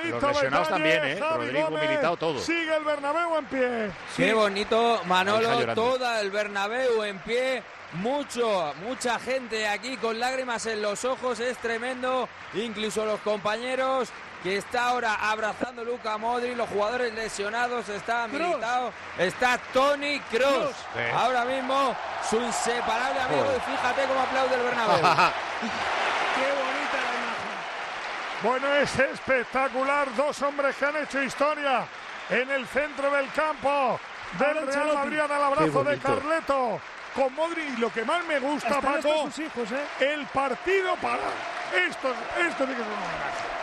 bonito. Los lesionados detalle, también, Javi Rodrigo, Gómez. Militao, todo. Sigue el Bernabéu en pie. Qué bonito, Manolo, llorando. toda el Bernabéu en pie. Mucha gente aquí con lágrimas en los ojos, es tremendo. Incluso los compañeros que está ahora abrazando Luka Modric, los jugadores lesionados, está Militao, está Toni Kroos. Sí. Ahora mismo su inseparable amigo, y fíjate cómo aplaude el Bernabéu. Qué bonita la imagen. Bueno, es espectacular. Dos hombres que han hecho historia en el centro del campo del Real Madrid. Al abrazo de Carleto con Modric. Y lo que más me gusta, Están Paco, sus hijos, el partido para... Esto sí que es un homenaje.